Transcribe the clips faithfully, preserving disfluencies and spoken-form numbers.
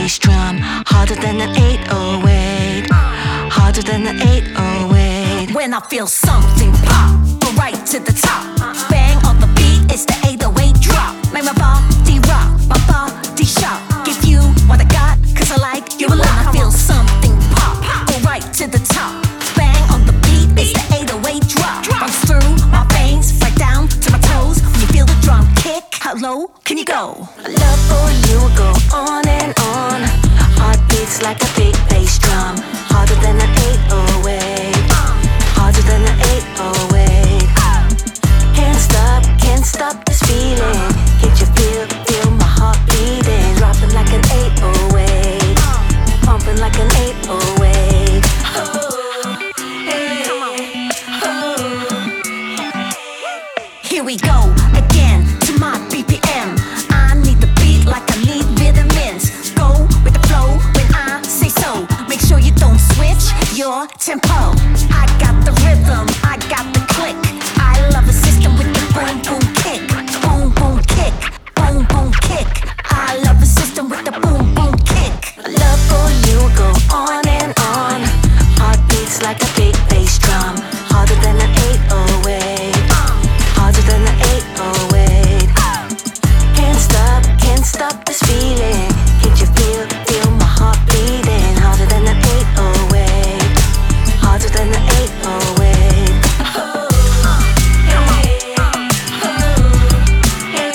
bass drum, harder than an eight oh eight, harder than an eight oh eight. When I feel something pop, go right to the top. Bang on the beat, it's the eight oh eight drop. Make my body rock, my body shock. Give you what I got, cause I like you a lot. When I feel something pop, go right to the top. Bang on the beat, it's the eight oh eight drop. Runs through my veins, right down to my toes. When you feel the drum kick, how low can you go? Love for you will go on and on. Heartbeats like a big bass drum, harder than an eight oh eight, harder than an eight oh eight. Can't stop, can't stop this feeling. Can't you feel, feel my heart beating? Dropping like an eight oh eight, pumping like an eight oh eight. Oh, hey, oh. Here we go again to my B P M. I need the beat like I need vitamins. Go with the flow when I say so. Make sure you don't switch your tempo. I got the rhythm, I got the click. I love a system with the boom boom kick. Boom boom kick, boom boom kick. I love a system with the boom boom kick. Love for you will go on and on. Heartbeats like a big bass drum, harder than an eight oh eight, harder than an eight oh eight. Can't stop, can't stop this feeling. Can't you feel, feel my heart beating? Harder than an eight oh eight, harder than an eight oh eight. Oh, hey, oh, hey,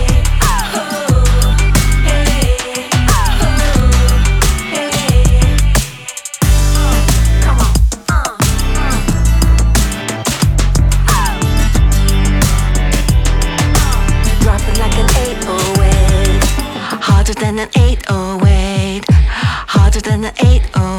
oh, hey, oh, hey. Come on, uh, Dropping like an eight oh eight, harder than an eight oh eight, harder than an eight oh eight.